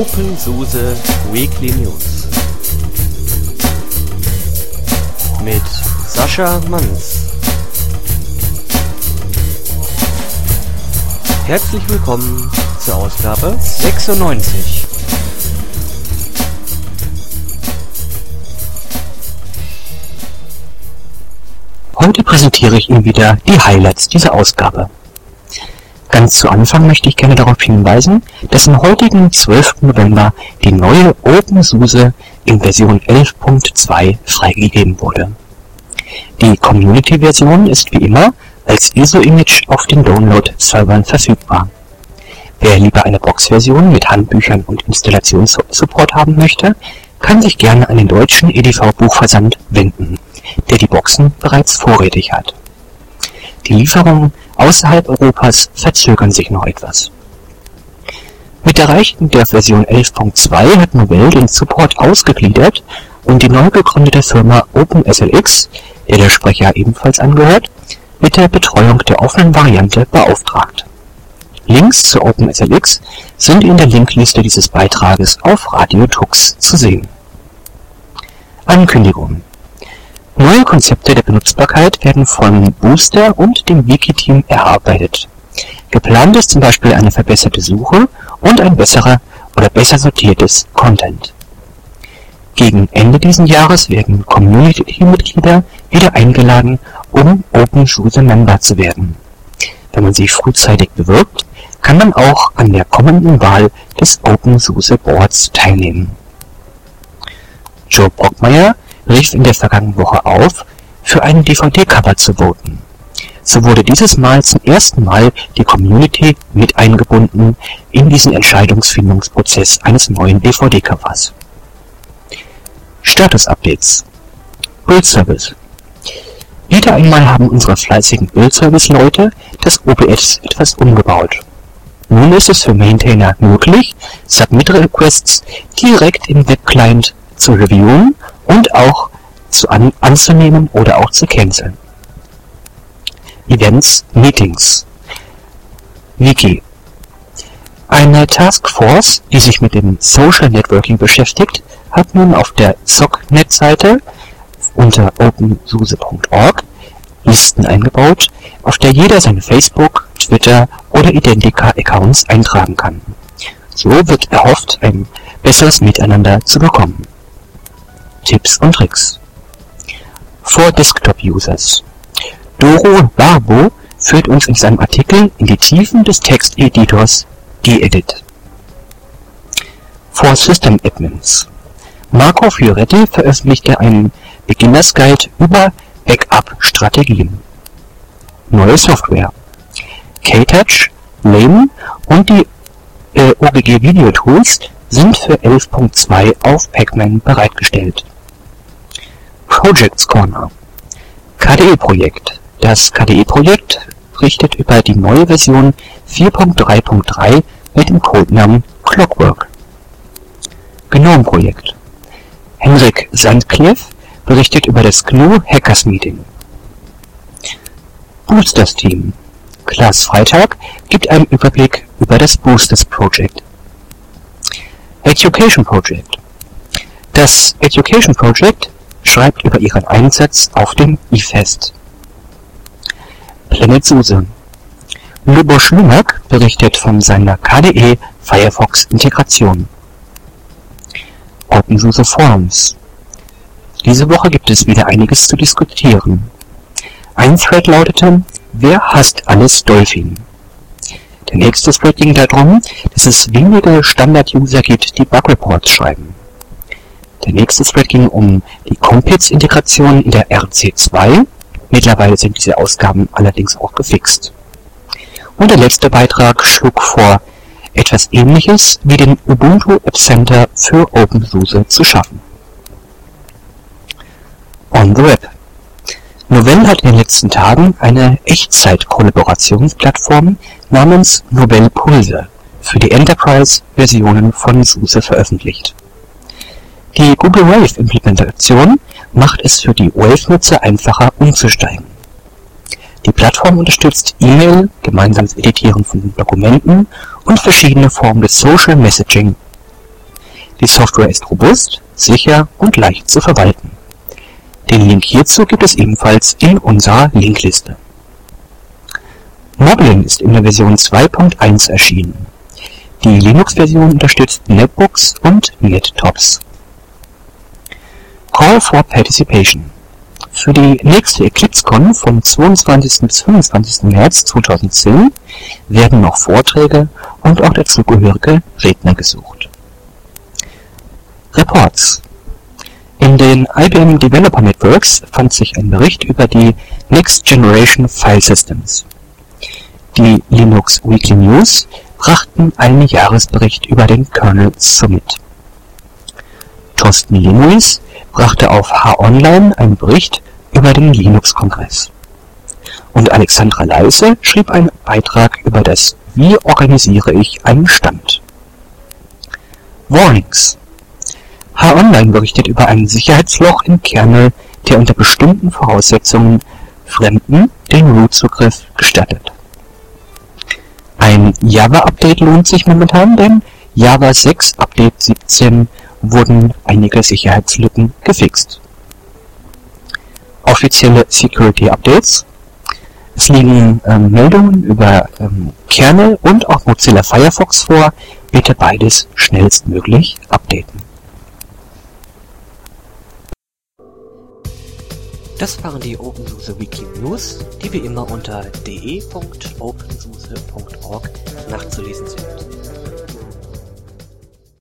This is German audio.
OpenSUSE Weekly News mit Sascha Manns. Herzlich willkommen zur Ausgabe 96. Heute präsentiere ich Ihnen wieder die Highlights dieser Ausgabe. Ganz zu Anfang möchte ich gerne darauf hinweisen, dass am heutigen 12. November die neue OpenSUSE in Version 11.2 freigegeben wurde. Die Community-Version ist wie immer als ISO-Image auf den Download-Servern verfügbar. Wer lieber eine Box-Version mit Handbüchern und Installationssupport haben möchte, kann sich gerne an den deutschen EDV-Buchversand wenden, der die Boxen bereits vorrätig hat. Die Lieferungen außerhalb Europas verzögern sich noch etwas. Mit Erreichen der Version 11.2 hat Novell den Support ausgegliedert und die neu gegründete Firma OpenSLX, der Sprecher ebenfalls angehört, mit der Betreuung der offenen Variante beauftragt. Links zu OpenSLX sind in der Linkliste dieses Beitrages auf Radio Tux zu sehen. Ankündigungen. Neue Konzepte der Benutzbarkeit werden vom Booster und dem Wiki-Team erarbeitet. Geplant ist zum Beispiel eine verbesserte Suche und ein besserer oder besser sortiertes Content. Gegen Ende dieses Jahres werden Community-Mitglieder wieder eingeladen, um OpenSUSE-Member zu werden. Wenn man sich frühzeitig bewirbt, kann man auch an der kommenden Wahl des OpenSUSE Boards teilnehmen. Joe Brockmeier rief in der vergangenen Woche auf, für ein DVD-Cover zu voten. So wurde dieses Mal zum ersten Mal die Community mit eingebunden in diesen Entscheidungsfindungsprozess eines neuen DVD-Covers. Status-Updates. Build-Service. Wieder einmal haben unsere fleißigen Build-Service-Leute das OBS etwas umgebaut. Nun ist es für Maintainer möglich, Submit-Requests direkt im Webclient zu reviewen und auch anzunehmen oder auch zu canceln. Events, Meetings. Wiki. Eine Taskforce, die sich mit dem Social Networking beschäftigt, hat nun auf der SOC-Net-Seite unter opensuse.org Listen eingebaut, auf der jeder seine Facebook, Twitter oder Identica-Accounts eintragen kann. So wird erhofft, ein besseres Miteinander zu bekommen. Tipps und Tricks. For Desktop-Users. Doro Barbo führt uns in seinem Artikel in die Tiefen des Texteditors gedit. For System Admins. Marco Fioretti veröffentlichte einen Beginners Guide über Backup-Strategien. Neue Software. KTouch, Lame und die OGG Video Tools sind für 11.2 auf Pacman bereitgestellt. Projects Corner. KDE-Projekt. Das KDE-Projekt berichtet über die neue Version 4.3.3 mit dem Codenamen Clockwork. GNOME-Projekt. Henrik Sandkleff berichtet über das GNU Hackers Meeting. Boosters Team. Klaas Freitag gibt einen Überblick über das Boosters Project. Education Project. Das Education Project schreibt über ihren Einsatz auf dem eFest. Planet SUSE. Lubos Lumak berichtet von seiner KDE Firefox Integration. OpenSUSE Forums. Diese Woche gibt es wieder einiges zu diskutieren. Ein Thread lautete: Wer hasst alles Dolphin? Der nächste Thread ging darum, dass es wenige Standard-User gibt, die Bug-Reports schreiben. Der nächste Thread ging um die Compiz-Integration in der RC2. Mittlerweile sind diese Ausgaben allerdings auch gefixt. Und der letzte Beitrag schlug vor, etwas Ähnliches wie den Ubuntu App Center für OpenSUSE zu schaffen. On the Web. Novell hat in den letzten Tagen eine Echtzeit-Kollaborationsplattform namens Novell Pulse für die Enterprise-Versionen von SUSE veröffentlicht. Die Google Wave-Implementation macht es für die Wave-Nutzer einfacher umzusteigen. Die Plattform unterstützt E-Mail, gemeinsames Editieren von Dokumenten und verschiedene Formen des Social Messaging. Die Software ist robust, sicher und leicht zu verwalten. Den Link hierzu gibt es ebenfalls in unserer Linkliste. Moblin ist in der Version 2.1 erschienen. Die Linux-Version unterstützt Netbooks und Nettops. Call for Participation. Für die nächste EclipseCon vom 22. bis 25. März 2010 werden noch Vorträge und auch dazugehörige Redner gesucht. Reports. In den IBM Developer Networks fand sich ein Bericht über die Next Generation File Systems. Die Linux Weekly News brachten einen Jahresbericht über den Kernel Summit. Thorsten Lemuis brachte auf H-Online einen Bericht über den Linux-Kongress. Und Alexandra Leise schrieb einen Beitrag über das Wie organisiere ich einen Stand. Warnings. H-Online berichtet über ein Sicherheitsloch im Kernel, der unter bestimmten Voraussetzungen Fremden den Root-Zugriff gestattet. Ein Java-Update lohnt sich momentan, denn Java 6 Update 17 wurden einige Sicherheitslücken gefixt. Offizielle Security Updates. Es liegen Meldungen über Kernel und auch Mozilla Firefox vor. Bitte beides schnellstmöglich updaten. Das waren die OpenSUSE Weekly News, die wie immer unter de.opensuse.org nachzulesen sind.